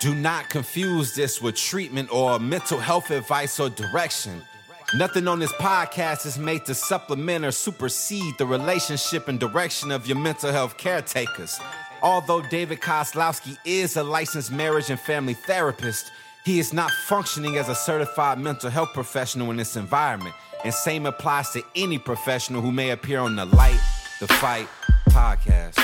Do not confuse this with treatment or mental health advice or direction. Nothing on this podcast is made to supplement or supersede the relationship and direction of your mental health caretakers. Although David Kozlowski is a licensed marriage and family therapist, he is not functioning as a certified mental health professional in this environment. And same applies to any professional who may appear on the Light the Fight podcast.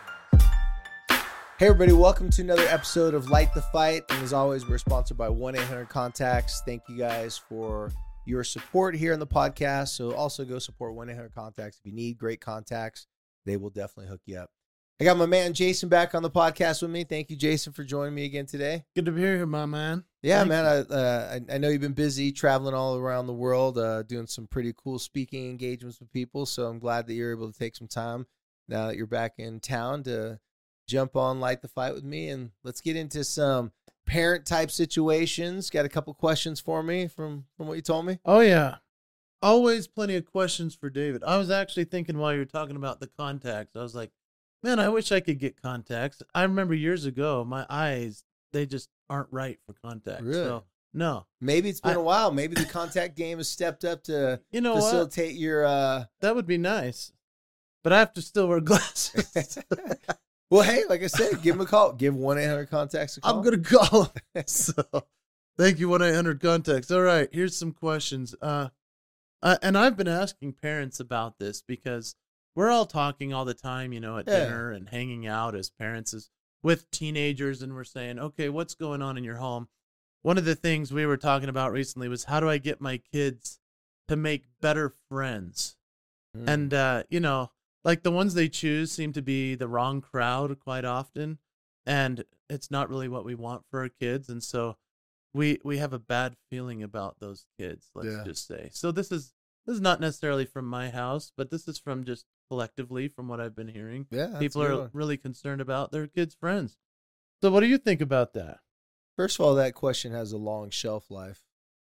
Hey everybody, welcome to another episode of Light the Fight. And as always, we're sponsored by 1-800-CONTACTS. Thank you guys for your support here on the podcast. So also go support 1-800-CONTACTS. If you need great contacts, they will definitely hook you up. I got my man Jason back on the podcast with me. Thank you, Jason, for joining me again today. Good to be here, my man. Yeah, man. I know you've been busy traveling all around the world, doing some pretty cool speaking engagements with people. So I'm glad that you're able to take some time now that you're back in town to jump on Light the Fight with me. And let's get into some parent type situations. Got a couple questions for me from what you told me? Oh, yeah. Always plenty of questions for David. I was actually thinking while you were talking about the contacts, I was like, man, I wish I could get contacts. I remember years ago, my eyes, they just aren't right for contacts. Really? So, no. Maybe it's been a while. Maybe the contact game has stepped up to facilitate your... That would be nice. But I have to still wear glasses. Well, hey, like I said, give them a call. Give 1-800-CONTACTS a call. I'm going to call them. So, thank you, 1-800-CONTACTS. All right, here's some questions. And I've been asking parents about this because we're all talking all the time, at dinner and hanging out as parents with teenagers, and we're saying, okay, what's going on in your home? One of the things we were talking about recently was how do I get my kids to make better friends? And, like the ones they choose seem to be the wrong crowd quite often, and it's not really what we want for our kids. And so we have a bad feeling about those kids, let's just say. So this is not necessarily from my house, but this is from just collectively from what I've been hearing. Yeah, people are really concerned about their kids' friends. So what do you think about that? First of all, that question has a long shelf life.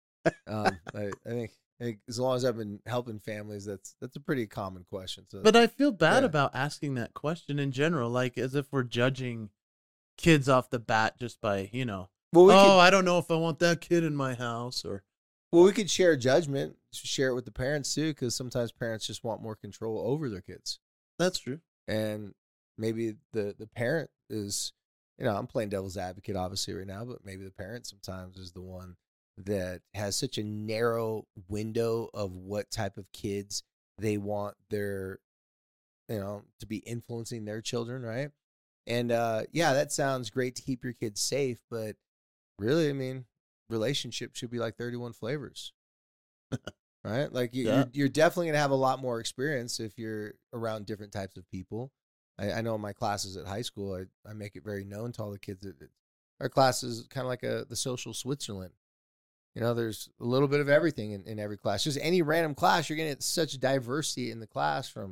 I think as long as I've been helping families, that's a pretty common question. So, but I feel bad about asking that question in general, like as if we're judging kids off the bat just by, I don't know if I want that kid in my house or. Well, we could share judgment, share it with the parents too, because sometimes parents just want more control over their kids. That's true. And maybe the parent is, I'm playing devil's advocate obviously right now, but maybe the parent sometimes is the one that has such a narrow window of what type of kids they want their, to be influencing their children, right? And that sounds great to keep your kids safe, but really, relationship should be like 31 flavors, right? Like you're definitely going to have a lot more experience if you're around different types of people. I know in my classes at high school, I make it very known to all the kids that our class is kind of like the social Switzerland. There's a little bit of everything in every class. Just any random class, you're going to get such diversity in the class from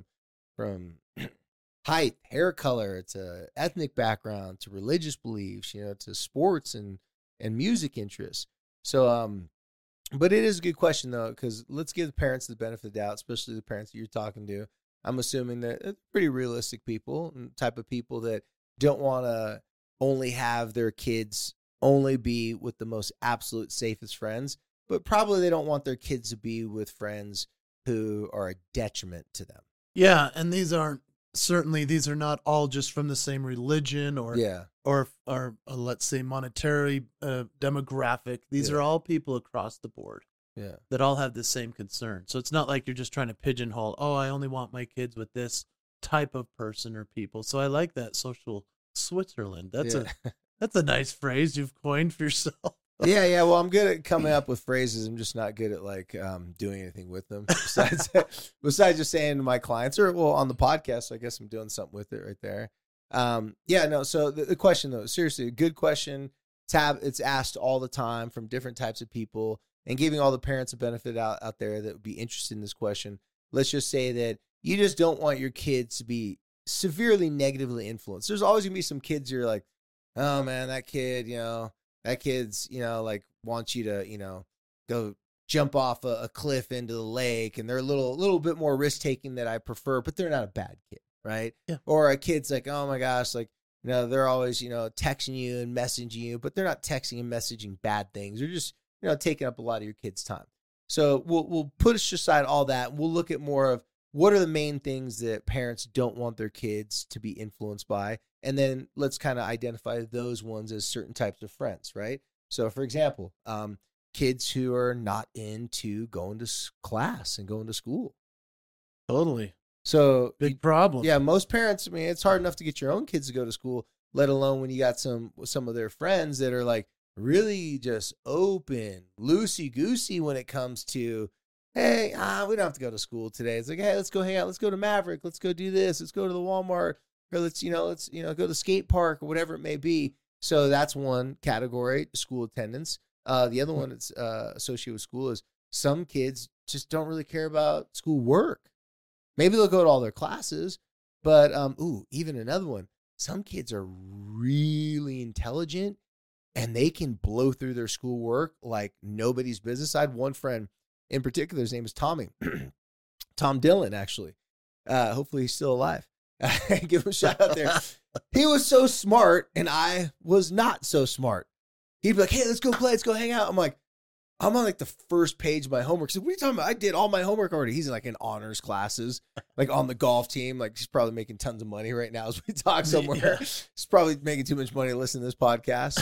height, hair color, to ethnic background, to religious beliefs, to sports and music interests. So, but it is a good question though, because let's give the parents the benefit of the doubt, especially the parents that you're talking to. I'm assuming that they're pretty realistic people and type of people that don't want to only have their kids only be with the most absolute safest friends, but probably they don't want their kids to be with friends who are a detriment to them. Yeah. And these are not all just from the same religion or let's say monetary demographic. These are all people across the board that all have the same concern. So it's not like you're just trying to pigeonhole, I only want my kids with this type of person or people. So I like that social Switzerland. That's a nice phrase you've coined for yourself. Yeah. Well, I'm good at coming up with phrases. I'm just not good at doing anything with them. Besides just saying to my clients on the podcast, I guess I'm doing something with it right there. So the question though, seriously, a good question. It's asked all the time from different types of people, and giving all the parents a benefit out there that would be interested in this question. Let's just say that you just don't want your kids to be severely negatively influenced. There's always gonna be some kids you're like, oh man, that kid's, like wants you to, go jump off a cliff into the lake, and they're a little bit more risk taking that I prefer, but they're not a bad kid, right? Yeah. Or a kid's like, oh my gosh, like they're always, texting you and messaging you, but they're not texting and messaging bad things. They're just, taking up a lot of your kids' time. So we'll push aside all that. And we'll look at more of what are the main things that parents don't want their kids to be influenced by. And then let's kind of identify those ones as certain types of friends, right? So for example, kids who are not into going to class and going to school. Totally. So big problem. Yeah, most parents, it's hard enough to get your own kids to go to school, let alone when you got some of their friends that are like really just open, loosey-goosey when it comes to, hey, we don't have to go to school today. It's like, hey, let's go hang out. Let's go to Maverick. Let's go do this. Let's go to the Walmart, or let's go to the skate park or whatever it may be. So that's one category, school attendance. The other one that's associated with school is some kids just don't really care about school work. Maybe they'll go to all their classes, but even another one. Some kids are really intelligent and they can blow through their schoolwork like nobody's business. I had one friend in particular. His name is Tommy, Tom Dillon, actually. Hopefully he's still alive. Give him a shout out there. He was so smart and I was not so smart. He'd be like, hey, let's go play. Let's go hang out. I'm like, I'm on like the first page of my homework. So what are you talking about? I did all my homework already. He's like in honors classes, like on the golf team. Like he's probably making tons of money right now as we talk somewhere. Yeah. He's probably making too much money to listen to this podcast.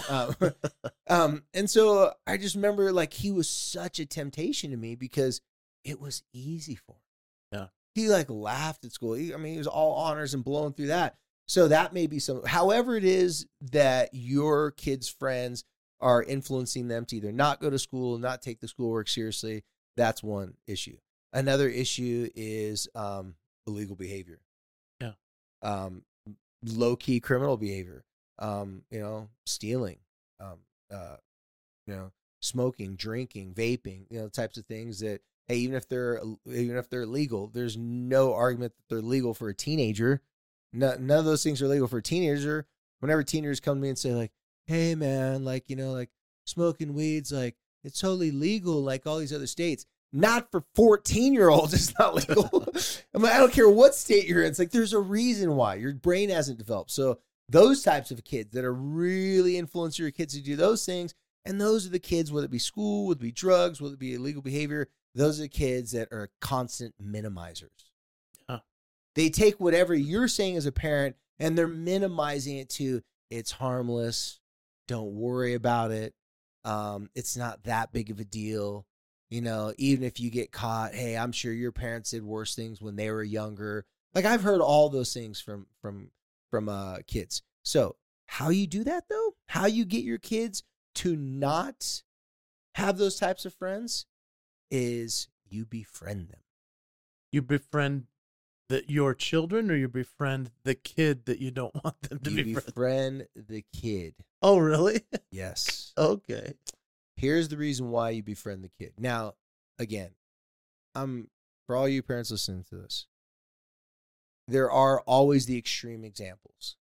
And so I just remember like he was such a temptation to me because it was easy for him. Yeah. He like laughed at school. He was all honors and blowing through that. So that may be however it is that your kids' friends are influencing them to either not go to school, not take the schoolwork seriously. That's one issue. Another issue is illegal behavior. Yeah. Low-key criminal behavior. Stealing, smoking, drinking, vaping, types of things that, hey, even if they're legal, there's no argument that they're legal for a teenager. None of those things are legal for a teenager. Whenever teenagers come to me and say like, hey man, like smoking weed's like, it's totally legal like all these other states. Not for 14-year-olds, it's not legal. I don't care what state you're in. It's like, there's a reason why your brain hasn't developed. So those types of kids that are really influencing your kids to do those things. And those are the kids, whether it be school, whether it be drugs, whether it be illegal behavior, those are the kids that are constant minimizers. Huh. They take whatever you're saying as a parent and they're minimizing it to, it's harmless. Don't worry about it. It's not that big of a deal. Even if you get caught, hey, I'm sure your parents did worse things when they were younger. Like I've heard all those things from kids. So how you do that though? How you get your kids to not have those types of friends is you befriend them. You befriend your children, or you befriend the kid that you don't want them to befriend? You befriend the kid. Oh, really? Yes. Okay. Here's the reason why you befriend the kid. Now, again, for all you parents listening to this, there are always the extreme examples.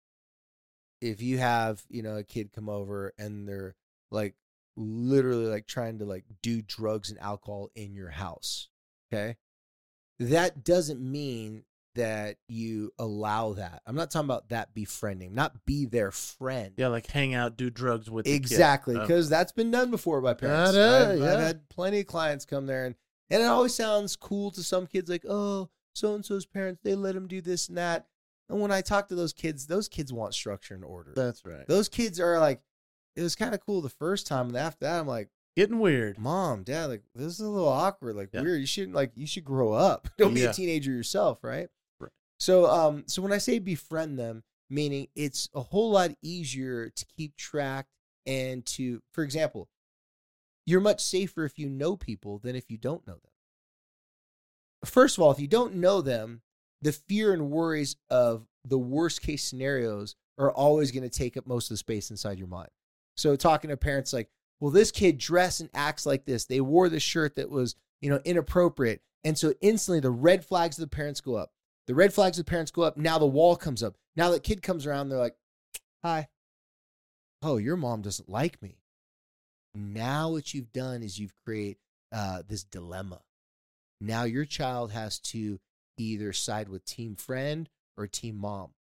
If you have, a kid come over and they're like literally like trying to like do drugs and alcohol in your house, okay? That doesn't mean that you allow that. I'm not talking about that befriending, not be their friend. Yeah, like hang out, do drugs with exactly, because that's been done before by parents. I've had plenty of clients come there, and it always sounds cool to some kids, like, oh, so-and-so's parents, they let them do this and that. And when I talk to those kids want structure and order. That's right. Those kids are like, it was kind of cool the first time, and after that, I'm like, getting weird. Mom, Dad, like this is a little awkward, like weird. You should grow up. Don't be a teenager yourself, right? Right. So when I say befriend them, meaning it's a whole lot easier to keep track and to, for example, you're much safer if you know people than if you don't know them. First of all, if you don't know them, the fear and worries of the worst case scenarios are always going to take up most of the space inside your mind. So talking to parents like, well, this kid dressed and acts like this. They wore this shirt that was, inappropriate. And so instantly the red flags of the parents go up. The red flags of the parents go up. Now the wall comes up. Now the kid comes around. They're like, hi. Oh, your mom doesn't like me. Now what you've done is you've created this dilemma. Now your child has to either side with team friend or team mom.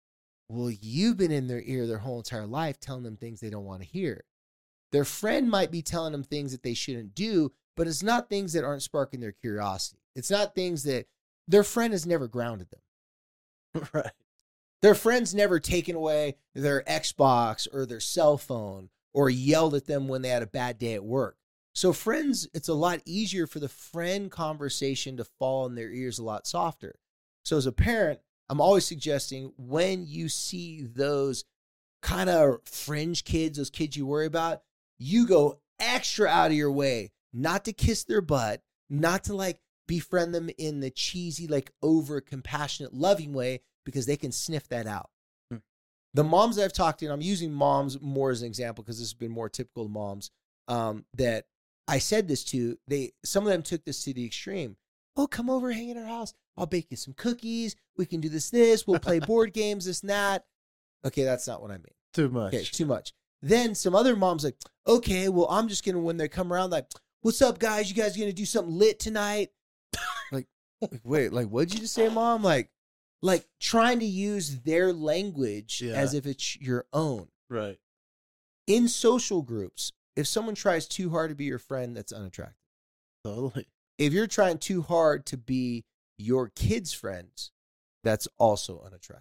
Well, you've been in their ear their whole entire life telling them things they don't want to hear. Their friend might be telling them things that they shouldn't do, but it's not things that aren't sparking their curiosity. It's not things that their friend has never grounded them. Right. Their friend's never taken away their Xbox or their cell phone or yelled at them when they had a bad day at work. So friends, it's a lot easier for the friend conversation to fall in their ears a lot softer. So as a parent, I'm always suggesting when you see those kind of fringe kids, those kids you worry about, you go extra out of your way not to kiss their butt, not to like befriend them in the cheesy, like over compassionate, loving way, because they can sniff that out. The moms that I've talked to, and I'm using moms more as an example because this has been more typical of moms, that I said this to, some of them took this to the extreme. Oh, come over, hang in our house. I'll bake you some cookies. We can do this. We'll play board games, this and that. Okay, that's not what I mean. Too much. Okay, too much. Then some other moms like, okay, well, I'm just going to, when they come around, like, what's up, guys? You guys going to do something lit tonight? Like, wait, like, what'd you just say, Mom? Like trying to use their language as if it's your own. Right. In social groups, if someone tries too hard to be your friend, that's unattractive. Totally. If you're trying too hard to be your kids' friends, that's also unattractive.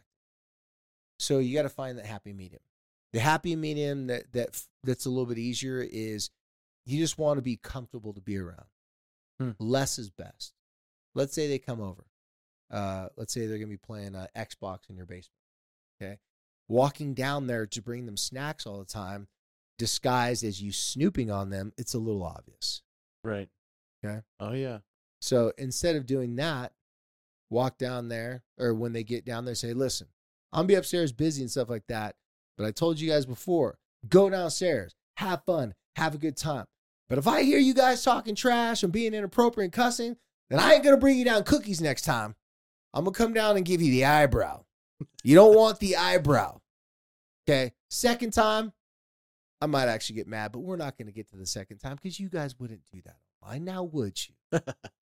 So you got to find that happy medium. The happy medium that's a little bit easier is you just want to be comfortable to be around. Less is best. Let's say they come over. Let's say they're going to be playing Xbox in your basement. Okay. Walking down there to bring them snacks all the time, disguised as you snooping on them, it's a little obvious. Right. Okay. Oh, yeah. So instead of doing that, walk down there, or when they get down there, say, listen, I'm be upstairs busy and stuff like that. But I told you guys before, go downstairs, have fun, have a good time. But if I hear you guys talking trash and being inappropriate and cussing, then I ain't going to bring you down cookies next time. I'm going to come down and give you the eyebrow. You don't want the eyebrow. Okay. Second time, I might actually get mad, but we're not going to get to the second time because you guys wouldn't do that online. Now, would you?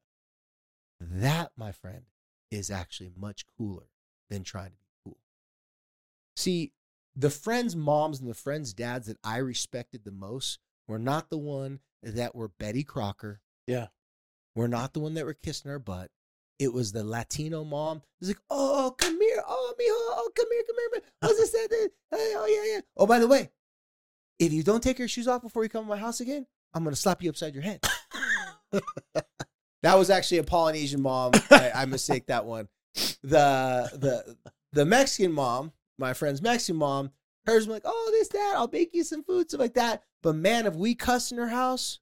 That, my friend, is actually much cooler than trying to be cool. See, the friends' moms and the friends' dads that I respected the most were not the one that were Betty Crocker. Yeah. Were not the one that were kissing her butt. It was the Latino mom. It was like, oh, come here. Oh, mijo. Oh, come here. What's this? That? Oh, yeah. Oh, by the way, if you don't take your shoes off before you come to my house again, I'm going to slap you upside your head. That was actually a Polynesian mom. I mistake that one. The Mexican mom, my friend's Mexican mom, hers was like, oh, this, that, I'll bake you some food, stuff like that. But man, if we cussed in her house,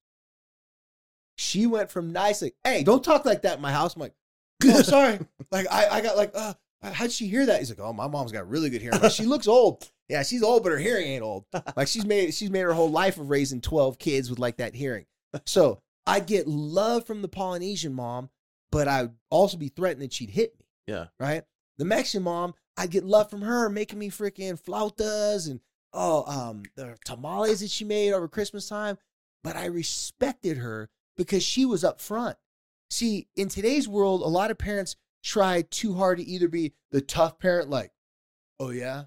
she went from nice, like, hey, don't talk like that in my house. I'm like, oh, sorry. Like, I got like, how'd she hear that? He's like, oh, my mom's got really good hearing. Like, she looks old. Yeah, she's old, but her hearing ain't old. Like, she's made her whole life of raising 12 kids with like that hearing. So I get love from the Polynesian mom, but I'd also be threatened that she'd hit me. Yeah. Right? The Mexican mom, I get love from her, making me freaking flautas and the tamales that she made over Christmas time. But I respected her because she was up front. See, in today's world, a lot of parents try too hard to either be the tough parent, like, oh yeah,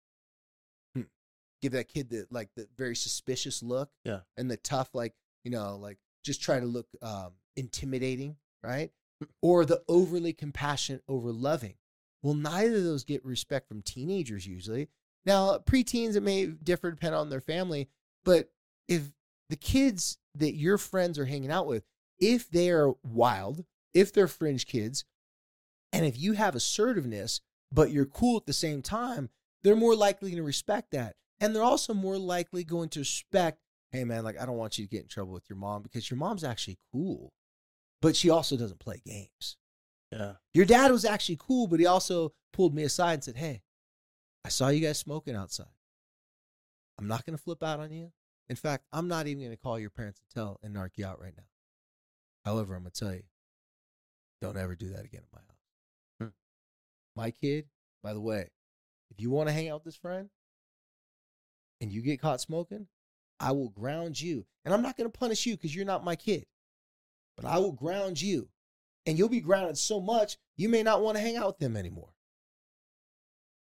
give that kid the very suspicious look, yeah, and the tough, like, just try to look intimidating, right? Or the overly compassionate, over loving. Well, neither of those get respect from teenagers usually. Now, preteens, it may differ depending on their family, but if the kids that your friends are hanging out with, if they are wild, if they're fringe kids, and if you have assertiveness, but you're cool at the same time, they're more likely to respect that. And they're also more likely going to respect, hey, man, like, I don't want you to get in trouble with your mom because your mom's actually cool, but she also doesn't play games. Yeah. Your dad was actually cool, but he also pulled me aside and said, hey, I saw you guys smoking outside. I'm not going to flip out on you. In fact, I'm not even going to call your parents and narc you out right now. However, I'm going to tell you, don't ever do that again in my house. My kid, by the way, if you want to hang out with this friend and you get caught smoking, I will ground you. And I'm not going to punish you because you're not my kid. But I will ground you. And you'll be grounded so much, you may not want to hang out with them anymore.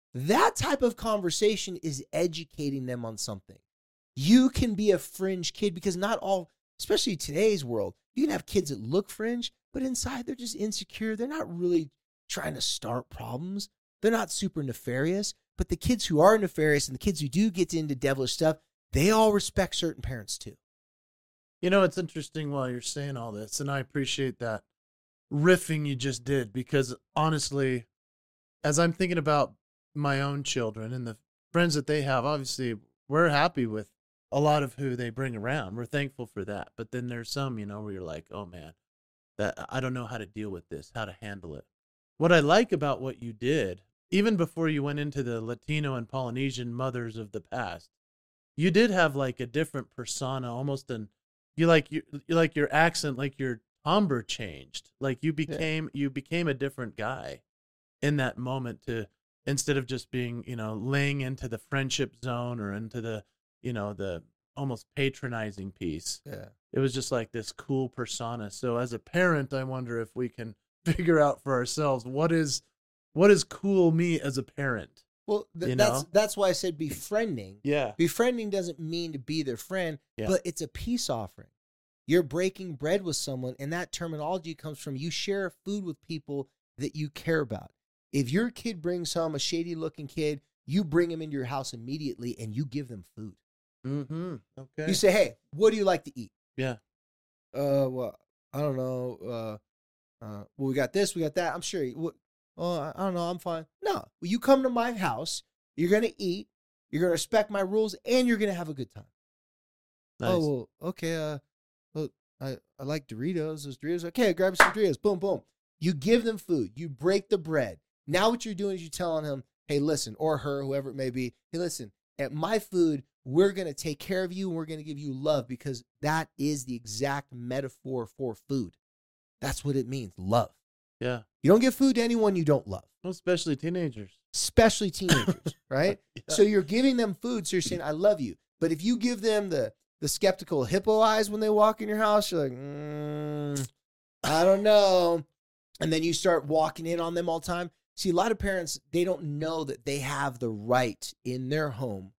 That type of conversation is educating them on something. You can be a fringe kid because not all, especially today's world, you can have kids that look fringe, but inside they're just insecure. They're not really trying to start problems. They're not super nefarious. But the kids who are nefarious and the kids who do get into devilish stuff, they all respect certain parents too. You know, it's interesting while you're saying all this, and I appreciate that riffing you just did, because honestly, as I'm thinking about my own children and the friends that they have, obviously we're happy with a lot of who they bring around. We're thankful for that. But then there's some, where you're like, oh man, that I don't know how to deal with this, how to handle it. What I like about what you did, even before you went into the Latino and Polynesian mothers of the past, you did have like a different persona, almost you like your accent, like your timbre changed. Like you became a different guy in that moment, to instead of just being, laying into the friendship zone or into the, the almost patronizing piece. Yeah. It was just like this cool persona. So as a parent, I wonder if we can figure out for ourselves what is cool me as a parent. Well, that's why I said befriending. Yeah. Befriending doesn't mean to be their friend, but it's a peace offering. You're breaking bread with someone, and that terminology comes from you share food with people that you care about. If your kid brings home a shady-looking kid, you bring him into your house immediately, and you give them food. Mm-hmm. Okay. You say, hey, what do you like to eat? Yeah. Well, I don't know. Well, we got this, we got that. I'm sure. I don't know. I'm fine. No. Well, you come to my house, you're going to eat, you're going to respect my rules, and you're going to have a good time. Nice. Oh, well, okay. I like Doritos. Those Doritos. Okay, grab some Doritos. Boom, boom. You give them food. You break the bread. Now what you're doing is you're telling him, hey, listen, or her, whoever it may be, hey, listen, at my food, we're going to take care of you and we're going to give you love, because that is the exact metaphor for food. That's what it means, love. Yeah. You don't give food to anyone you don't love. Well, especially teenagers. Especially teenagers, right? Yeah. So you're giving them food, so you're saying, I love you. But if you give them the skeptical hippo eyes when they walk in your house, you're like, I don't know. And then you start walking in on them all the time. See, a lot of parents, they don't know that they have the right in their home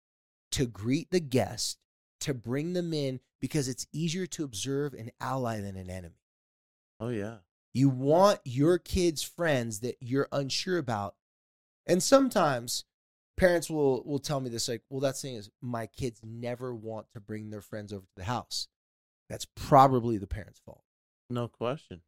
to greet the guest, to bring them in, because it's easier to observe an ally than an enemy. Oh, yeah. You want your kids' friends that you're unsure about. And sometimes parents will tell me this, like, well, that thing is, my kids never want to bring their friends over to the house. That's probably the parent's fault. No question.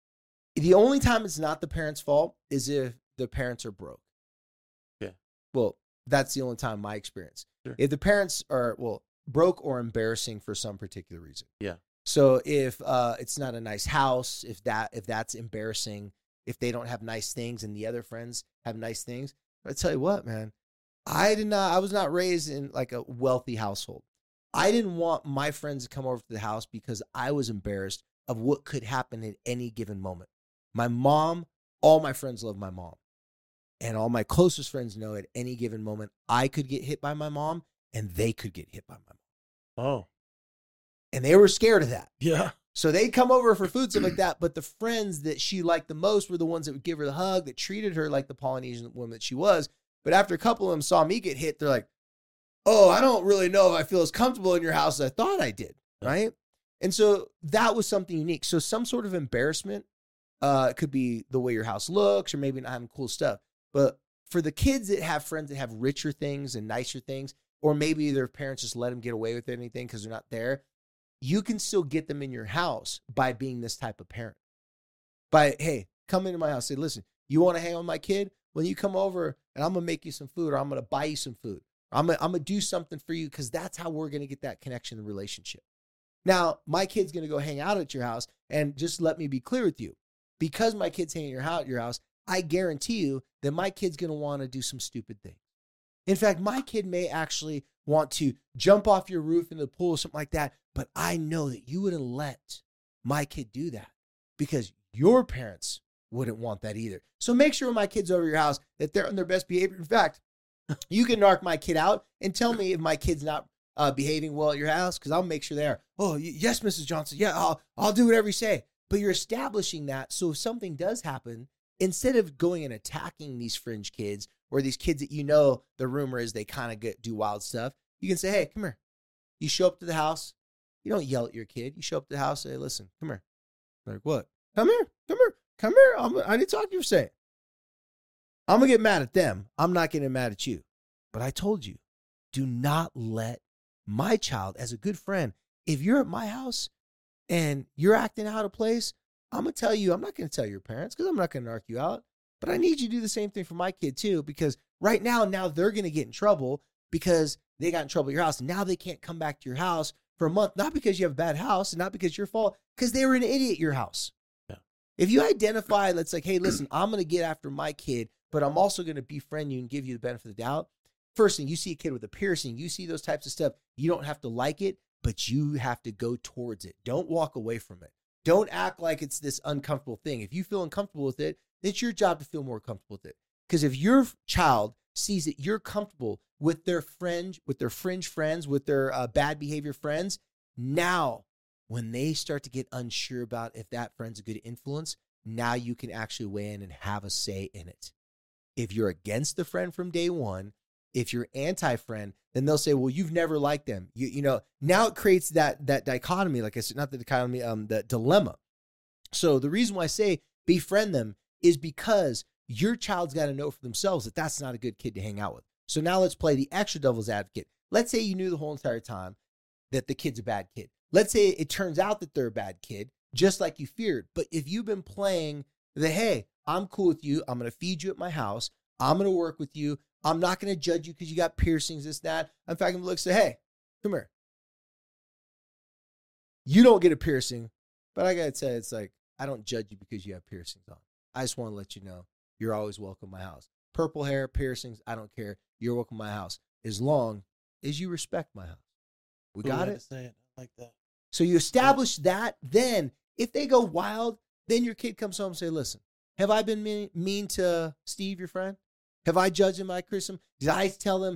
The only time it's not the parent's fault is if the parents are broke. Yeah. Well, that's the only time in my experience. Sure. If the parents are, broke or embarrassing for some particular reason. Yeah. So if it's not a nice house, if that's embarrassing, if they don't have nice things and the other friends have nice things, I tell you what, man, I was not raised in like a wealthy household. I didn't want my friends to come over to the house because I was embarrassed of what could happen at any given moment. My mom, all my friends love my mom. And all my closest friends know at any given moment, I could get hit by my mom and they could get hit by my mom. Oh. And they were scared of that. Yeah. So they'd come over for food, stuff like that. But the friends that she liked the most were the ones that would give her the hug, that treated her like the Polynesian woman that she was. But after a couple of them saw me get hit, they're like, oh, I don't really know if I feel as comfortable in your house as I thought I did, right? And so that was something unique. So some sort of embarrassment could be the way your house looks, or maybe not having cool stuff. But for the kids that have friends that have richer things and nicer things, or maybe their parents just let them get away with anything because they're not there, you can still get them in your house by being this type of parent. By, hey, come into my house. Say, listen, you want to hang out with my kid? When you come over, and I'm going to make you some food, or I'm going to buy you some food. Or I'm going to do something for you, because that's how we're going to get that connection and relationship. Now, my kid's going to go hang out at your house, and just let me be clear with you. Because my kid's hanging out at your house, I guarantee you that my kid's going to want to do some stupid things. In fact, my kid may actually want to jump off your roof into the pool or something like that, but I know that you wouldn't let my kid do that, because your parents wouldn't want that either. So make sure when my kid's over your house that they're on their best behavior. In fact, you can narc my kid out and tell me if my kid's not behaving well at your house, because I'll make sure they are. Oh, yes, Mrs. Johnson. Yeah, I'll do whatever you say. But you're establishing that, so if something does happen, instead of going and attacking these fringe kids or these kids that you know the rumor is they kind of do wild stuff, you can say, hey, come here. You show up to the house. You don't yell at your kid. You show up to the house and say, listen, come here. They're like, what? Come here. I didn't talk to you for a second. I'm going to get mad at them. I'm not getting mad at you. But I told you, do not let my child, as a good friend, if you're at my house and you're acting out of place, I'm going to tell you, I'm not going to tell your parents because I'm not going to narc you out. But I need you to do the same thing for my kid too, because right now they're going to get in trouble because they got in trouble at your house. And now they can't come back to your house for a month, not because you have a bad house and not because it's your fault, because they were an idiot at your house. Yeah. If you identify, let's like, hey, listen, I'm going to get after my kid, but I'm also going to befriend you and give you the benefit of the doubt. First thing, you see a kid with a piercing, you see those types of stuff, you don't have to like it, but you have to go towards it. Don't walk away from it. Don't act like it's this uncomfortable thing. If you feel uncomfortable with it, it's your job to feel more comfortable with it. Because if your child sees that you're comfortable with their fringe friends, with their bad behavior friends, now when they start to get unsure about if that friend's a good influence, now you can actually weigh in and have a say in it. If you're against the friend from day one, if you're anti-friend, then they'll say, well, you've never liked them. You know, now it creates that dichotomy, like I said, not the dichotomy, the dilemma. So the reason why I say befriend them is because your child's got to know for themselves that that's not a good kid to hang out with. So now let's play the extra devil's advocate. Let's say you knew the whole entire time that the kid's a bad kid. Let's say it turns out that they're a bad kid, just like you feared. But if you've been playing the, hey, I'm cool with you. I'm going to feed you at my house. I'm going to work with you. I'm not going to judge you because you got piercings, this, that. In fact, I'm going to look and say, hey, come here. You don't get a piercing, but I got to tell you, it's like, I don't judge you because you have piercings on. I just want to let you know you're always welcome in my house. Purple hair, piercings, I don't care. You're welcome in my house as long as you respect my house. We got it? Say it like that. So you establish that. Then if they go wild, then your kid comes home and say, listen, have I been mean to Steve, your friend? Have I judged him? I criticized him? Did I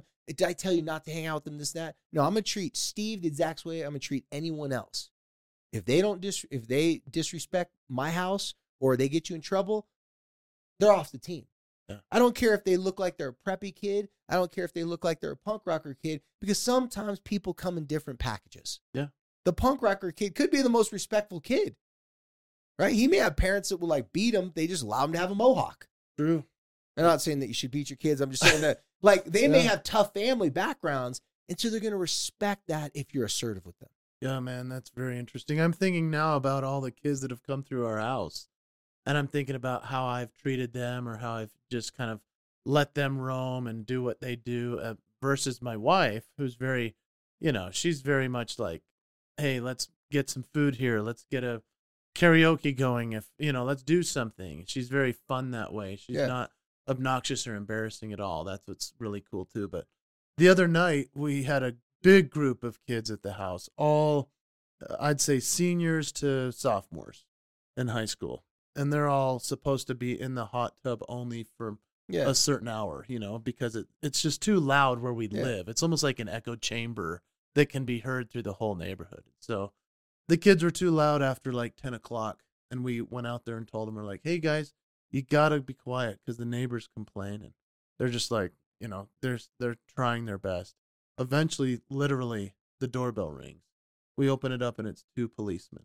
tell you not to hang out with him, this, that? No, I'm going to treat Steve the exact way I'm going to treat anyone else. If they disrespect my house or they get you in trouble, they're off the team. Yeah. I don't care if they look like they're a preppy kid. I don't care if they look like they're a punk rocker kid, because sometimes people come in different packages. Yeah. The punk rocker kid could be the most respectful kid, right? He may have parents that will like beat him. They just allow him to have a mohawk. True. I'm not saying that you should beat your kids. I'm just saying that like they may have tough family backgrounds, and so they're going to respect that if you're assertive with them. Yeah, man, that's very interesting. I'm thinking now about all the kids that have come through our house, and I'm thinking about how I've treated them or how I've just kind of let them roam and do what they do versus my wife, who's very, she's very much like, hey, let's get some food here. Let's get a karaoke going. Let's do something. She's very fun that way. She's not obnoxious or embarrassing at all. That's what's really cool too. But the other night we had a big group of kids at the house, all I'd say seniors to sophomores in high school. And they're all supposed to be in the hot tub only for a certain hour, because it's just too loud where we live. It's almost like an echo chamber that can be heard through the whole neighborhood. So the kids were too loud after like 10 o'clock. And we went out there and told them, we're like, hey guys, you got to be quiet because the neighbors complain. And they're just like, they're trying their best. Eventually, literally, the doorbell rings. We open it up and it's two policemen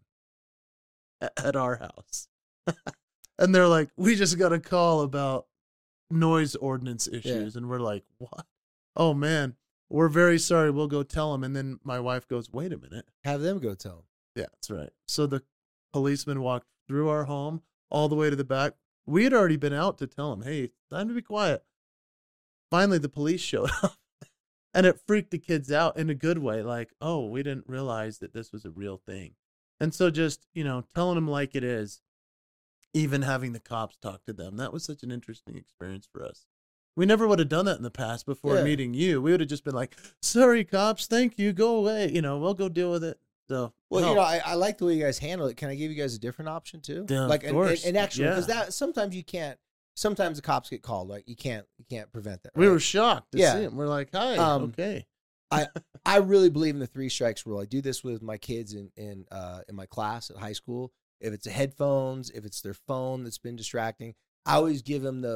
at our house. And they're like, we just got a call about noise ordinance issues. And we're like, what? Oh, man, we're very sorry. We'll go tell them. And then my wife goes, wait a minute. Have them go tell them. Yeah, that's right. So the policeman walked through our home all the way to the back. We had already been out to tell them, hey, time to be quiet. Finally, the police showed up. And it freaked the kids out in a good way. Like, oh, we didn't realize that this was a real thing. And so just, telling them like it is, even having the cops talk to them, that was such an interesting experience for us. We never would have done that in the past before meeting you. We would have just been like, sorry, cops, thank you, go away. We'll go deal with it. So, well, I like the way you guys handle it. Can I give you guys a different option too? Yeah, like, of course. And actually, because that sometimes you can't. Sometimes the cops get called. Like you can't prevent that. Right? We were shocked to see them. We're like, hi, okay. I really believe in the 3 strikes rule. I do this with my kids in my class at high school. If it's a headphones, if it's their phone that's been distracting, I always give them those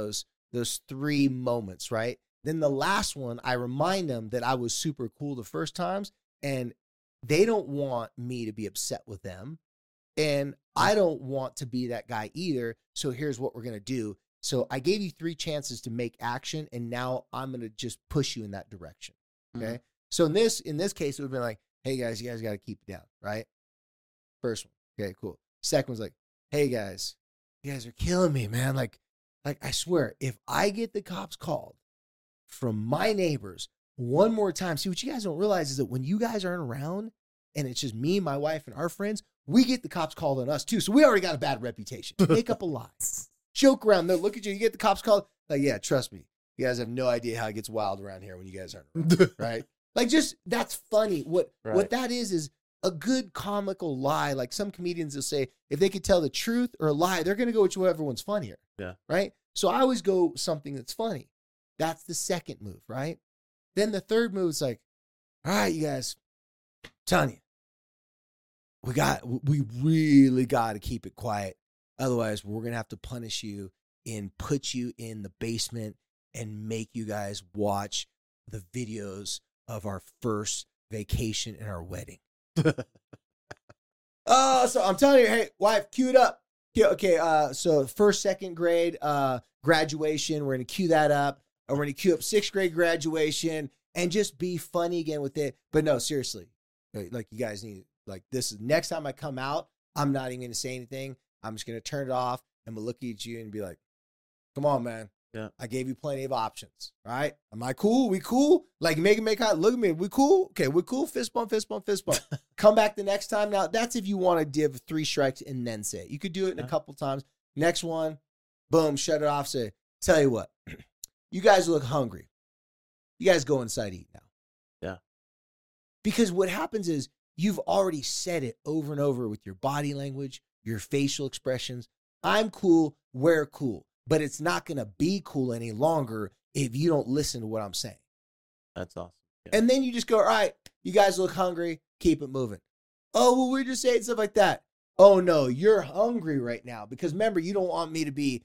those 3 moments, right? Then the last one, I remind them that I was super cool the first times, and they don't want me to be upset with them. And I don't want to be that guy either. So here's what we're going to do. So I gave you 3 chances to make action, and now I'm going to just push you in that direction. Okay. Mm-hmm. So in this case, it would be like, hey guys, you guys got to keep it down, right? First one. Okay, cool. Second one's like, hey guys, you guys are killing me, man. Like I swear, if I get the cops called from my neighbors one more time, see, what you guys don't realize is that when you guys aren't around and it's just me, my wife, and our friends, we get the cops called on us too. So we already got a bad reputation. Make up a lie. Joke around. They'll look at you. You get the cops called. Like, yeah, trust me. You guys have no idea how it gets wild around here when you guys aren't around, right? Like, just, that's funny. What that is a good comical lie. Like some comedians will say, if they could tell the truth or a lie, they're going to go with whichever one's funnier. Yeah. Right? So I always go something that's funny. That's the second move, right? Then the third move is like, all right, you guys, I'm telling you, we really got to keep it quiet. Otherwise, we're going to have to punish you and put you in the basement and make you guys watch the videos of our first vacation and our wedding. So I'm telling you, hey, wife, cue it up. Okay, so first, second grade graduation, we're going to cue that up. Or we're going to cue up 6th grade graduation and just be funny again with it. But no, seriously, like you guys need, like this is next time I come out, I'm not even going to say anything. I'm just going to turn it off and we'll look at you and be like, come on, man. Yeah. I gave you plenty of options, right? Am I cool? We cool? Like make out, look at me. We cool? Okay, we cool? Fist bump, fist bump, fist bump. Come back the next time. Now, that's if you want to give 3 strikes and then say it. You could do it in a couple times. Next one, boom, shut it off. Say, tell you what, you guys look hungry. You guys go inside, eat now. Yeah. Because what happens is you've already said it over and over with your body language, your facial expressions. I'm cool, we're cool. But it's not going to be cool any longer if you don't listen to what I'm saying. That's awesome. Yeah. And then you just go, all right, you guys look hungry, keep it moving. Oh, well, we're just saying stuff like that. Oh, no, you're hungry right now. Because remember, you don't want me to be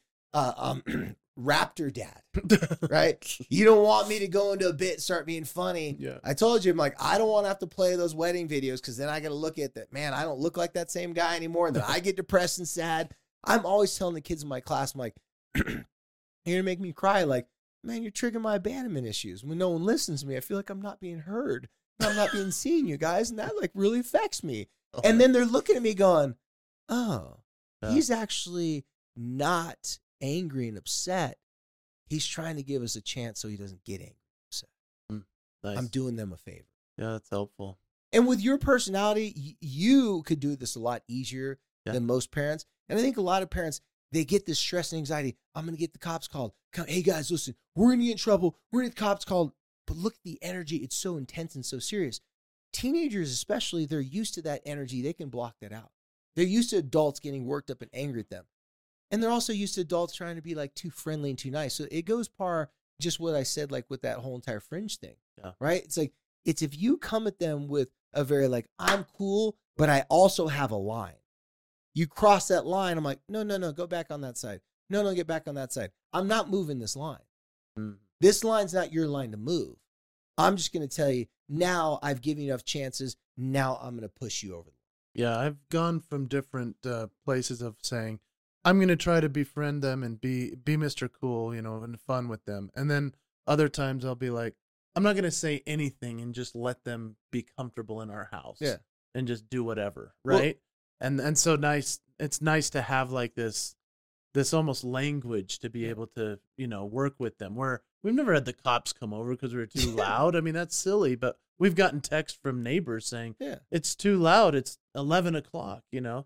Raptor dad, right? You don't want me to go into a bit and start being funny. Yeah. I told you, I'm like, I don't want to have to play those wedding videos because then I got to look at that, man, I don't look like that same guy anymore. And then I get depressed and sad. I'm always telling the kids in my class, I'm like, you're going to make me cry. Like, man, you're triggering my abandonment issues. When no one listens to me, I feel like I'm not being heard. I'm not being seen, you guys. And that like really affects me. Oh, and then they're looking at me going, oh, he's actually not angry and upset. He's trying to give us a chance so he doesn't get angry and upset. Nice. I'm doing them a favor. Yeah, that's helpful. And with your personality, you could do this a lot easier than most parents. And I think a lot of parents, they get this stress and anxiety. I'm going to get the cops called. Hey, guys, listen, we're going to get in trouble. We're going to get the cops called. But look at the energy. It's so intense and so serious. Teenagers especially, they're used to that energy. They can block that out. They're used to adults getting worked up and angry at them. And they're also used to adults trying to be like too friendly and too nice. So it goes par just what I said, like with that whole entire Fringe thing, right? It's like, it's if you come at them with a very like, I'm cool, but I also have a line. You cross that line. I'm like, no, go back on that side. No, get back on that side. I'm not moving this line. This line's not your line to move. I'm just going to tell you, now I've given you enough chances. Now I'm going to push you over. Yeah, I've gone from different places of saying, I'm going to try to befriend them and be Mr. Cool, and fun with them. And then other times I'll be like, I'm not going to say anything and just let them be comfortable in our house. Yeah. And just do whatever, right? Well, and so nice. It's nice to have like this almost language to be able to, work with them, where we've never had the cops come over because we were too loud. I mean, that's silly, but we've gotten text from neighbors saying, it's too loud. It's 11 o'clock,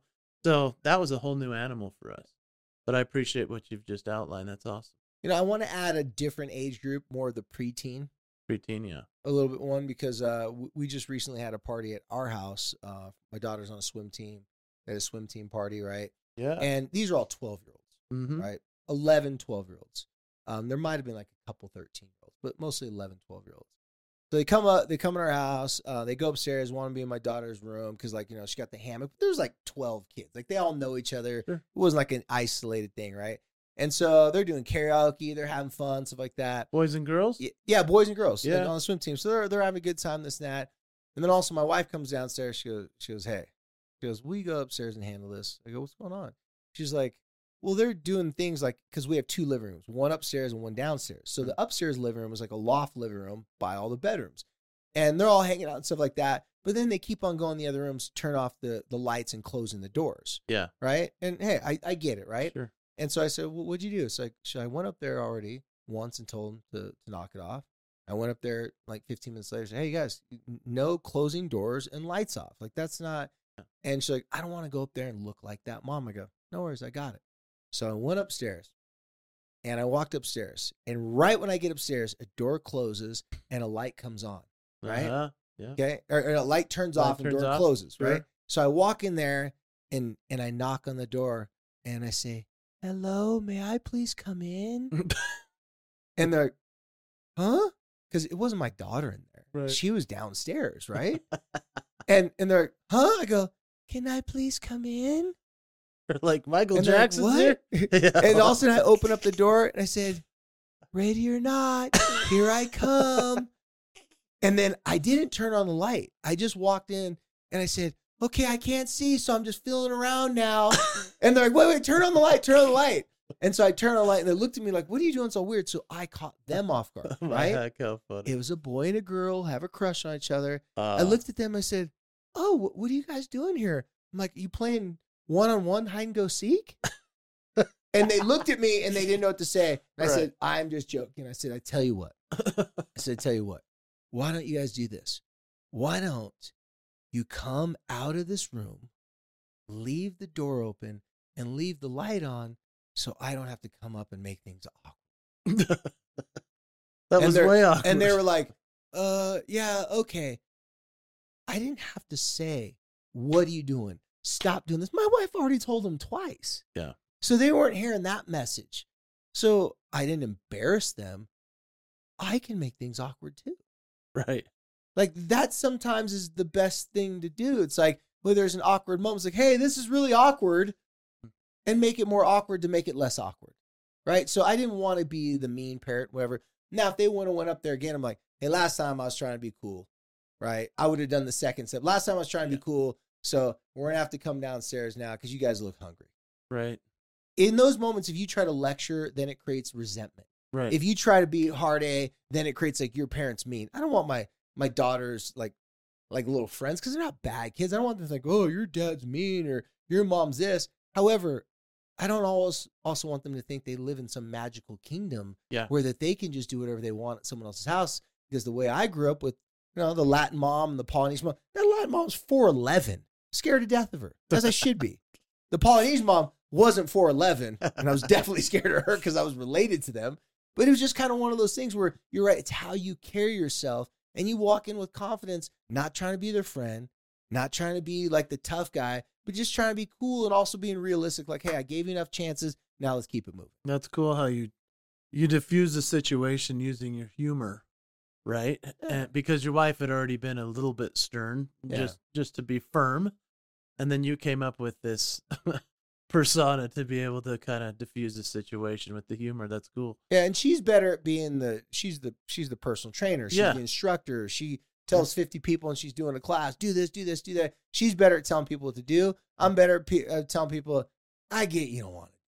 So that was a whole new animal for us. But I appreciate what you've just outlined. That's awesome. I want to add a different age group, more of the preteen. Preteen, yeah. A little bit one, because we just recently had a party at our house. My daughter's on a swim team. At a swim team party, right? Yeah. And these are all 12-year-olds, right? 11, 12-year-olds. There might have been like a couple 13-year-olds, but mostly 11, 12-year-olds. So they come in our house. They go upstairs, want to be in my daughter's room because, she got the hammock. But there's like 12 kids. Like, they all know each other. Sure. It wasn't like an isolated thing, right? And so they're doing karaoke, they're having fun, stuff like that. Boys and girls? Yeah, boys and girls Yeah. on the swim team. So they're having a good time, this and that. And then also my wife comes downstairs. She goes, hey. She goes, will you go upstairs and handle this? I go, what's going on? She's like, well, they're doing things like, because we have 2 living rooms, one upstairs and one downstairs. So the upstairs living room is like a loft living room by all the bedrooms. And they're all hanging out and stuff like that. But then they keep on going in the other rooms, turn off the lights and closing the doors. Yeah. Right? And hey, I get it, right? Sure. And so I said, well, what'd you do? So I went up there already once and told them to knock it off. I went up there like 15 minutes later, said, hey, you guys, no closing doors and lights off. Like, that's not. And she's like, I don't want to go up there and look like that, Mom. I go, no worries, I got it. So I went upstairs and I walked upstairs. And right when I get upstairs, a door closes and a light comes on, right? Yeah. Okay. Or a light turns off and door closes, Sure. right? So I walk in there and I knock on the door and I say, hello, may I please come in? And they're like, huh? Because it wasn't my daughter in there. Right. She was downstairs, right? and they're like, huh? I go, can I please come in? Like Michael And they're like, Jackson's here? what? And all of a sudden I open up the door and I said, ready or not, here I come. And then I didn't turn on the light. I just walked in and I said, okay, I can't see, so I'm just feeling around now. And they're like, wait, turn on the light, turn on the light. And so I turned on the light and they looked at me like, what are you doing so weird? So I caught them off guard, right? Heck, how funny. It was a boy and a girl have a crush on each other. I Uh, looked at them. I said, oh, what are you guys doing here? I'm like, you playing one-on-one hide and go seek? And they looked at me and they didn't know what to say. And I Right. said, I'm just joking. I said, I tell you what. Why don't you guys do this? Why don't you come out of this room, leave the door open, and leave the light on so I don't have to come up and make things awkward? that And was they're- way off. And they were like, yeah, okay. I didn't have to say, what are you doing? Stop doing this. My wife already told them twice. Yeah. So they weren't hearing that message. So I didn't embarrass them. I can make things awkward too. Right. Like, that sometimes is the best thing to do. It's like, when there's an awkward moment, it's like, hey, this is really awkward, and make it more awkward to make it less awkward. Right? So I didn't want to be the mean parent, whatever. Now, if they would have went up there again, I'm like, hey, last time I was trying to be cool. Right? I would have done the second step. Last time I was trying to be cool, so we're going to have to come downstairs now because you guys look hungry. Right. In those moments, if you try to lecture, then it creates resentment. Right. If you try to be hard A, then it creates like your parents mean. I don't want my daughters like little friends because they're not bad kids. I don't want them to think, oh, your dad's mean or your mom's this. However, I don't always also want them to think they live in some magical kingdom where that they can just do whatever they want at someone else's house. Because the way I grew up with, the Latin mom and the Polynesian mom, that Latin mom's 4'11", scared to death of her, as I should be. The Polynesian mom wasn't 4'11", and I was definitely scared of her because I was related to them. But it was just kind of one of those things where you're right. It's how you carry yourself, and you walk in with confidence, not trying to be their friend, not trying to be like the tough guy, but just trying to be cool and also being realistic. Like, hey, I gave you enough chances. Now let's keep it moving. That's cool how you diffuse the situation using your humor, right? And because your wife had already been a little bit stern, just to be firm, and then you came up with this persona to be able to kind of diffuse the situation with the humor. That's cool. Yeah, and she's better at being she's the personal trainer. She's the instructor. She tells 50 people and she's doing a class, do this, do this, do that. She's better at telling people what to do. I'm better at telling people, I get you don't want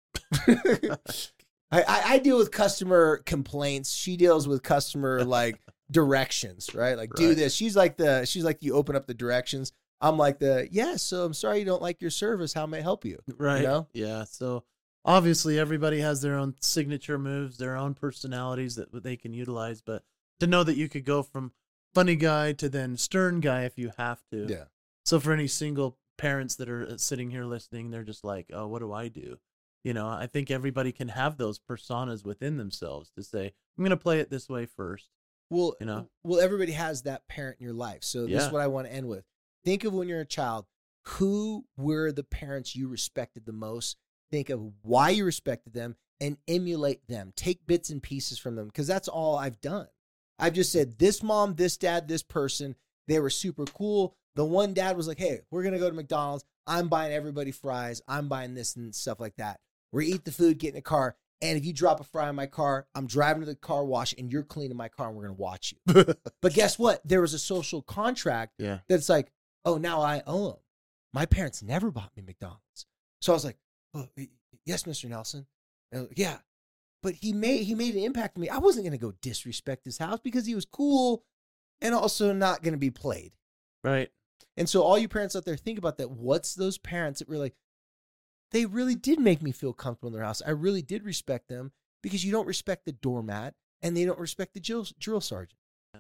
it. I deal with customer complaints. She deals with customer like directions, right? Like do this. She's like you open up the directions. I'm like so I'm sorry you don't like your service. How may I help you? Right. You know? Yeah. So obviously everybody has their own signature moves, their own personalities that they can utilize, but to know that you could go from funny guy to then stern guy if you have to. Yeah. So for any single parents that are sitting here listening, they're just like, oh, what do I do? I think everybody can have those personas within themselves to say, I'm going to play it this way first. Well, everybody has that parent in your life. So this is what I want to end with. Think of when you're a child, who were the parents you respected the most? Think of why you respected them and emulate them. Take bits and pieces from them because that's all I've done. I've just said this mom, this dad, this person, they were super cool. The one dad was like, hey, we're going to go to McDonald's. I'm buying everybody fries. I'm buying this and stuff like that. We're eat the food, get in the car. And if you drop a fry in my car, I'm driving to the car wash and you're cleaning my car and we're going to watch you. But guess what? There was a social contract that's like, oh, now I owe them. My parents never bought me McDonald's. So I was like, oh, yes, Mr. Nelson. Yeah. But he made an impact on me. I wasn't going to go disrespect his house because he was cool and also not going to be played. Right. And so all you parents out there, think about that. What's those parents that were like, they really did make me feel comfortable in their house. I really did respect them because you don't respect the doormat and they don't respect the drill sergeant.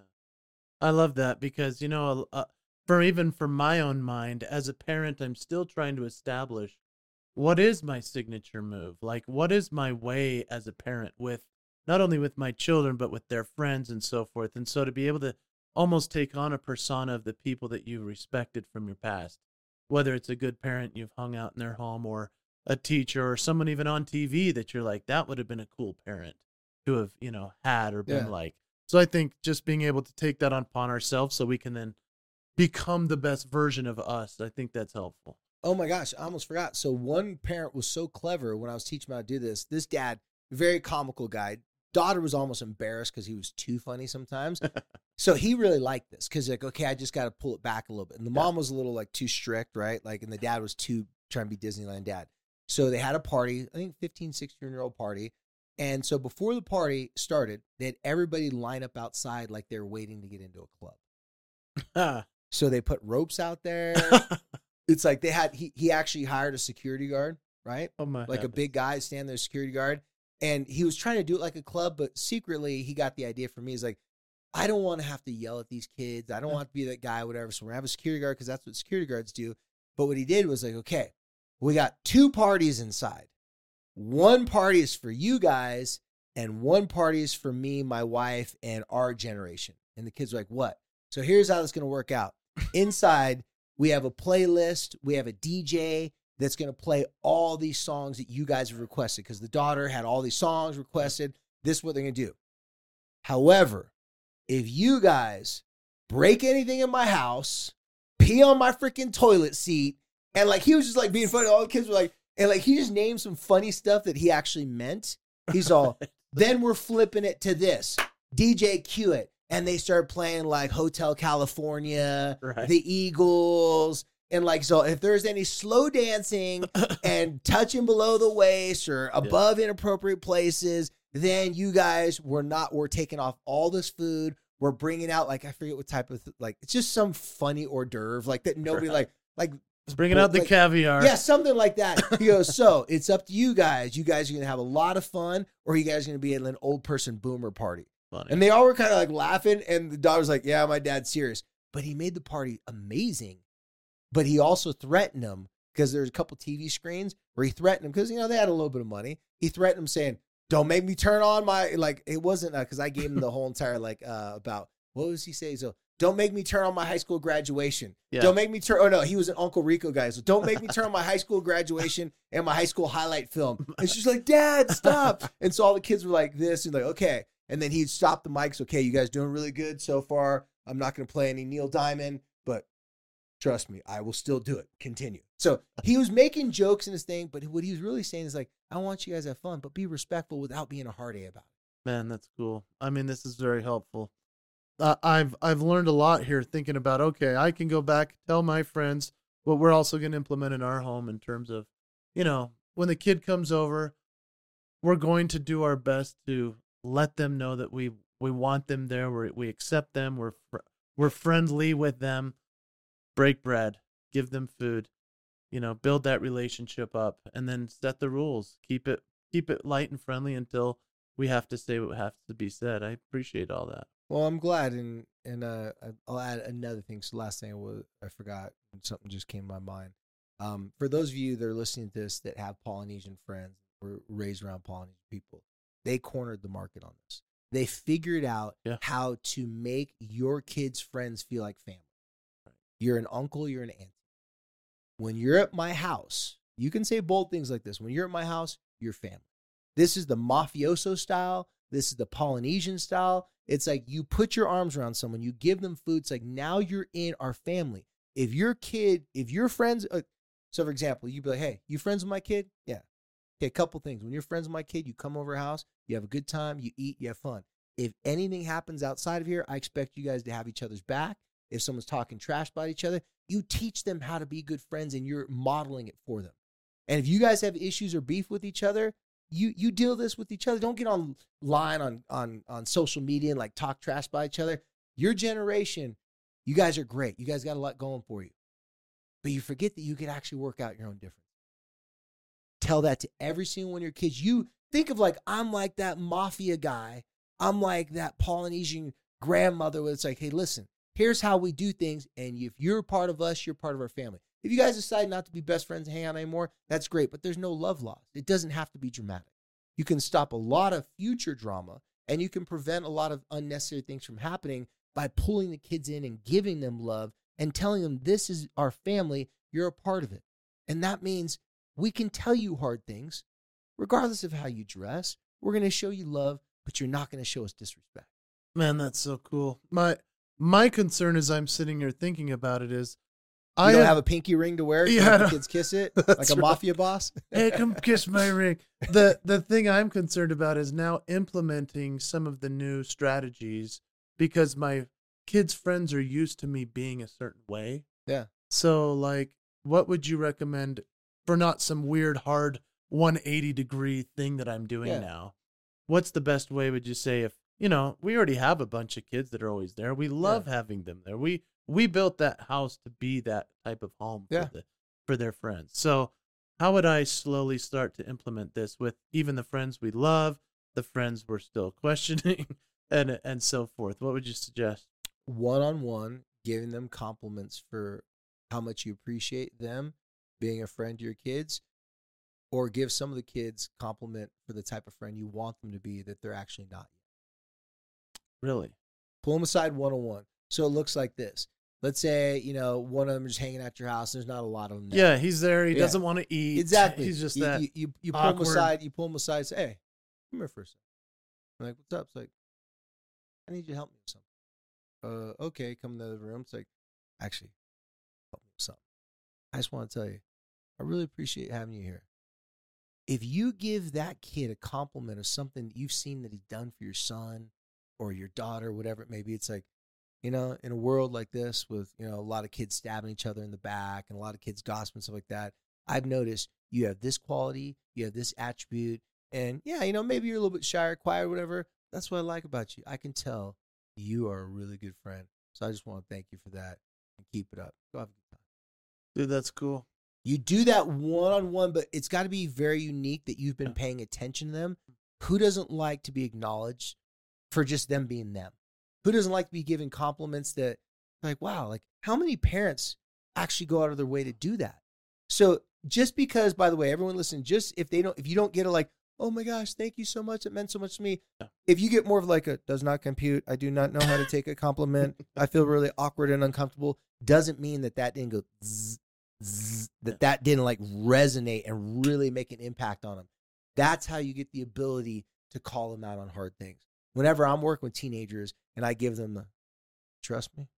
I love that because, you know, for my own mind, as a parent, I'm still trying to establish what is my signature move? Like, what is my way as a parent with not only with my children, but with their friends and so forth. And so to be able to almost take on a persona of the people that you respected from your past, whether it's a good parent you've hung out in their home or a teacher or someone even on TV that you're like, that would have been a cool parent to have, you know, had or been like. So I think just being able to take that upon ourselves so we can then become the best version of us, I think that's helpful. Oh my gosh, I almost forgot. So one parent was so clever when I was teaching him how to do this. This dad, very comical guy. Daughter was almost embarrassed because he was too funny sometimes. So he really liked this because like, okay, I just got to pull it back a little bit. And the mom was a little like too strict, right? Like, and the dad was too trying to be Disneyland dad. So they had a party, I think 15, 16-year-old party. And so before the party started, they had everybody line up outside like they were waiting to get into a club. So they put ropes out there. It's like they had, he actually hired a security guard, right? Oh my like heavens. a big guy standing there, security guard. And he was trying to do it like a club, but secretly he got the idea from me. He's like, I don't want to have to yell at these kids. I don't want to be that guy, whatever. So we're going to have a security guard because that's what security guards do. But what he did was like, okay, we got 2 parties inside. One party is for you guys and one party is for me, my wife, and our generation. And the kids were like, what? So here's how it's going to work out. Inside, we have a playlist. We have a DJ that's going to play all these songs that you guys have requested because the daughter had all these songs requested. This is what they're going to do. However, if you guys break anything in my house, pee on my freaking toilet seat, and like he was just like being funny, all the kids were like, and like he just named some funny stuff that he actually meant. He's all, then we're flipping it to this. DJ cue it. And they started playing like Hotel California, the Eagles. And like, so if there's any slow dancing and touching below the waist or above inappropriate places, then you guys we're taking off all this food. We're bringing out like, I forget what type of, like, it's just some funny hors d'oeuvre like that. Nobody like bringing out the caviar. Yeah, something like that. He goes, so it's up to you guys. You guys are going to have a lot of fun or you guys are going to be at an old person boomer party. Funny. And they all were kind of like laughing. And the daughter's like, yeah, my dad's serious. But he made the party amazing. But he also threatened them because there's a couple TV screens where he threatened them because, you know, they had a little bit of money. He threatened them saying, don't make me turn on my, like, it wasn't because I gave him the whole entire, like, about, what was he saying? So don't make me turn on my high school graduation. Yeah. Don't make me turn, oh no, he was an Uncle Rico guy. So don't make me turn on my high school graduation and my high school highlight film. And she's like, Dad, stop. And so all the kids were like this and like, okay. And then he'd stop the mics. Okay, you guys doing really good so far. I'm not going to play any Neil Diamond, but trust me, I will still do it. Continue. So he was making jokes in his thing, but what he was really saying is like, I want you guys to have fun, but be respectful without being a hard A about it. Man, that's cool. I mean, this is very helpful. I've learned a lot here thinking about, okay, I can go back, tell my friends what we're also going to implement in our home in terms of, you know, when the kid comes over, we're going to do our best to let them know that we want them there. We accept them. We're friendly with them. Break bread, give them food, you know, build that relationship up, and then set the rules. Keep it light and friendly until we have to say what has to be said. I appreciate all that. Well, I'm glad, and I'll add another thing. So last thing I forgot, something just came to my mind. For those of you that are listening to this that have Polynesian friends, were raised around Polynesian people, they cornered the market on this. They figured out how to make your kids' friends feel like family. You're an uncle, you're an auntie. When you're at my house, you can say bold things like this. When you're at my house, you're family. This is the mafioso style. This is the Polynesian style. It's like you put your arms around someone, you give them food. It's like now you're in our family. If your friends, so for example, you'd be like, hey, you friends with my kid? Yeah. Okay, a couple things. When you're friends with my kid, you come over our house, you have a good time, you eat, you have fun. If anything happens outside of here, I expect you guys to have each other's back. If someone's talking trash about each other, you teach them how to be good friends and you're modeling it for them. And if you guys have issues or beef with each other, you deal this with each other. Don't get online on social media and like talk trash about each other. Your generation, you guys are great. You guys got a lot going for you. But you forget that you can actually work out your own difference. Tell that to every single one of your kids. You think of like, I'm like that mafia guy. I'm like that Polynesian grandmother where it's like, hey, listen, here's how we do things. And if you're part of us, you're part of our family. If you guys decide not to be best friends and hang out anymore, that's great. But there's no love lost. It doesn't have to be dramatic. You can stop a lot of future drama and you can prevent a lot of unnecessary things from happening by pulling the kids in and giving them love and telling them this is our family. You're a part of it. And that means we can tell you hard things regardless of how you dress. We're going to show you love, but you're not going to show us disrespect. Man, that's so cool. My concern as I'm sitting here thinking about it is, You don't have a pinky ring to wear? Yeah, the kids kiss it like a mafia boss? Hey, come kiss my ring. The thing I'm concerned about is now implementing some of the new strategies because my kids' friends are used to me being a certain way. Yeah. So, like, what would you recommend for not some weird, hard 180-degree thing that I'm doing now? What's the best way, would you say, if, we already have a bunch of kids that are always there. We love having them there. We built that house to be that type of home for their friends. So how would I slowly start to implement this with even the friends we love, the friends we're still questioning, and so forth? What would you suggest? One-on-one, giving them compliments for how much you appreciate them being a friend to your kids, or give some of the kids compliment for the type of friend you want them to be that they're actually not yet. Really? Pull them aside one-on-one. So it looks like this. Let's say, one of them is hanging at your house. There's not a lot of them there. Yeah, he's there. He doesn't want to eat. Exactly. He's just you pull him aside. You pull him aside and say, hey, come here for a second. I'm like, what's up? It's like, I need you to help me with something. Okay, come into the room. It's like, actually, help me with something. I just want to tell you, I really appreciate having you here. If you give that kid a compliment of something that you've seen that he's done for your son or your daughter, whatever it may be, it's like, in a world like this with, a lot of kids stabbing each other in the back and a lot of kids gossiping and stuff like that, I've noticed you have this quality, you have this attribute, and maybe you're a little bit shy or quiet or whatever. That's what I like about you. I can tell you are a really good friend. So I just want to thank you for that and keep it up. Go have a good time. Dude, that's cool. You do that one-on-one, but it's got to be very unique that you've been paying attention to them. Who doesn't like to be acknowledged for just them being them? Who doesn't like to be given compliments that, like, wow, like how many parents actually go out of their way to do that? So just because, by the way, everyone listen, just if you don't get a like, oh my gosh, thank you so much, it meant so much to me. Yeah. If you get more of like a does not compute, I do not know how to take a compliment, I feel really awkward and uncomfortable, doesn't mean that didn't go zzz, zzz, that didn't like resonate and really make an impact on them. That's how you get the ability to call them out on hard things. Whenever I'm working with teenagers and I give them the, trust me,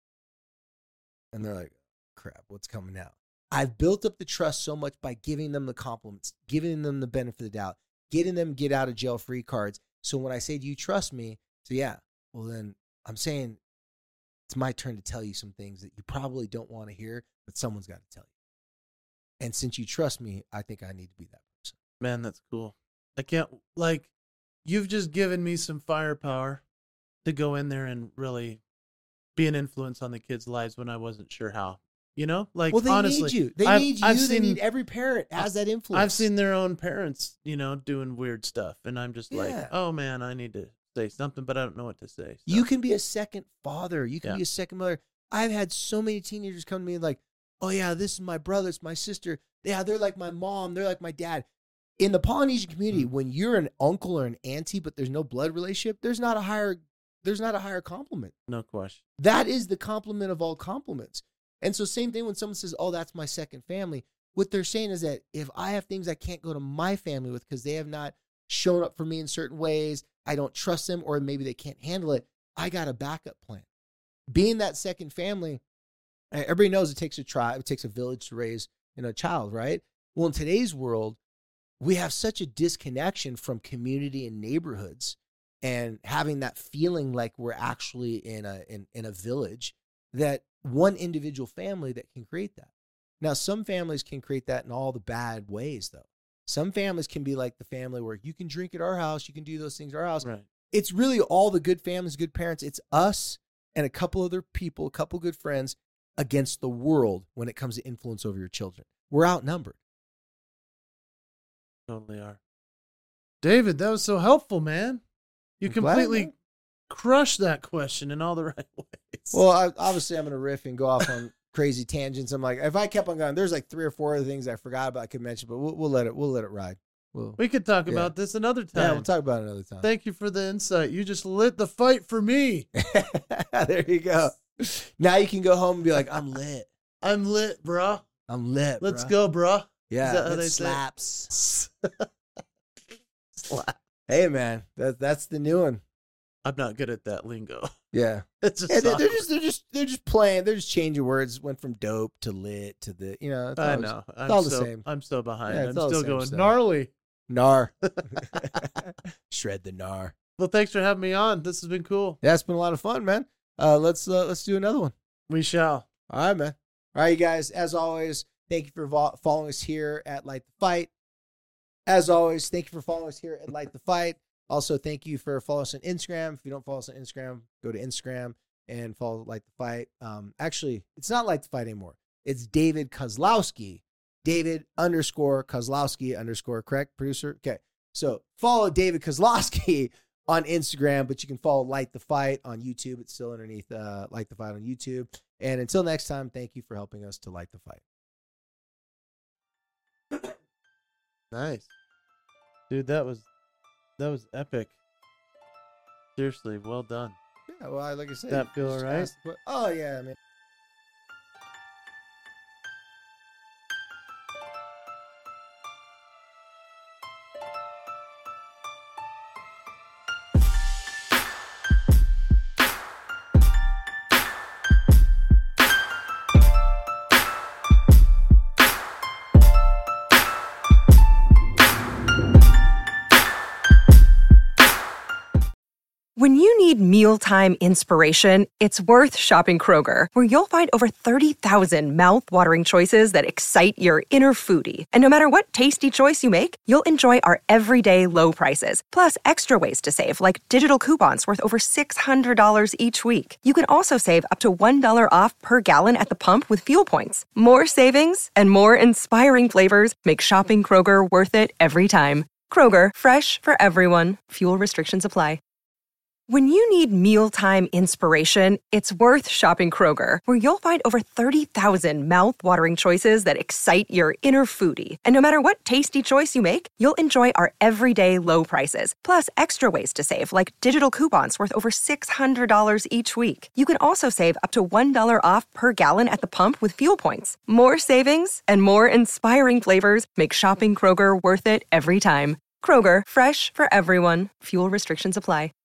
and they're like, crap, what's coming out? I've built up the trust so much by giving them the compliments, giving them the benefit of the doubt, getting them get out of jail free cards. So when I say, do you trust me? So yeah, well then I'm saying it's my turn to tell you some things that you probably don't want to hear, but someone's got to tell you. And since you trust me, I think I need to be that person. Man, that's cool. I can't, you've just given me some firepower to go in there and really be an influence on the kids' lives when I wasn't sure how. Well, they honestly, need you. They need you. They need every parent as that influence. I've seen their own parents, doing weird stuff. And I'm just like, oh, man, I need to say something, but I don't know what to say. So. You can be a second father. You can be a second mother. I've had so many teenagers come to me like, oh, yeah, this is my brother. It's my sister. Yeah, they're like my mom. They're like my dad. In the Polynesian community, when you're an uncle or an auntie, but there's no blood relationship, there's not a higher compliment. No question. That is the compliment of all compliments. And so same thing when someone says, oh, that's my second family. What they're saying is that if I have things I can't go to my family with because they have not shown up for me in certain ways, I don't trust them, or maybe they can't handle it, I got a backup plan. Being that second family, everybody knows it takes a tribe, it takes a village to raise a child, right? Well, in today's world, we have such a disconnection from community and neighborhoods and having that feeling like we're actually in a village, that one individual family that can create that. Now, some families can create that in all the bad ways, though. Some families can be like the family where you can drink at our house, you can do those things at our house. Right. It's really all the good families, good parents. It's us and a couple other people, a couple good friends against the world when it comes to influence over your children. We're outnumbered. Totally are. David, that was so helpful, man. You completely crushed that question in all the right ways. Well, obviously, I'm going to riff and go off on crazy tangents. I'm like, if I kept on going, there's like 3 or 4 other things I forgot about I could mention, but we'll let it ride. We could talk about this another time. Yeah, we'll talk about it another time. Thank you for the insight. You just lit the fight for me. There you go. Now you can go home and be like, I'm lit. I'm lit, bro. I'm lit. Let's go, bro. Yeah, Is that how that they slaps. Slap. Hey, man, that's the new one. I'm not good at that lingo. Yeah, It's just yeah, they're just playing. They're just changing words. Went from dope to lit to the. It's I always, know. It's all the same. I'm so behind. Yeah, I'm it's all the still same going stuff. gnarly. Gnar. Shred the gnar. Well, thanks for having me on. This has been cool. Yeah, it's been a lot of fun, man. Let's do another one. We shall. All right, man. All right, you guys. As always, thank you for following us here at Light the Fight. As always, thank you for following us here at Light the Fight. Also, thank you for following us on Instagram. If you don't follow us on Instagram, go to Instagram and follow Light the Fight. Actually, it's not Light the Fight anymore. It's David Kozlowski. David_Kozlowski_, correct, producer? Okay. So follow David Kozlowski on Instagram, but you can follow Light the Fight on YouTube. It's still underneath Light the Fight on YouTube. And until next time, thank you for helping us to light the fight. Nice. Dude, that was epic. Seriously, well done. Yeah, well, like I said. That feel all right? Oh, yeah, man. When you need mealtime inspiration, it's worth shopping Kroger, where you'll find over 30,000 mouth-watering choices that excite your inner foodie. And no matter what tasty choice you make, you'll enjoy our everyday low prices, plus extra ways to save, like digital coupons worth over $600 each week. You can also save up to $1 off per gallon at the pump with fuel points. More savings and more inspiring flavors make shopping Kroger worth it every time. Kroger, fresh for everyone. Fuel restrictions apply. When you need mealtime inspiration, it's worth shopping Kroger, where you'll find over 30,000 mouth-watering choices that excite your inner foodie. And no matter what tasty choice you make, you'll enjoy our everyday low prices, plus extra ways to save, like digital coupons worth over $600 each week. You can also save up to $1 off per gallon at the pump with fuel points. More savings and more inspiring flavors make shopping Kroger worth it every time. Kroger, fresh for everyone. Fuel restrictions apply.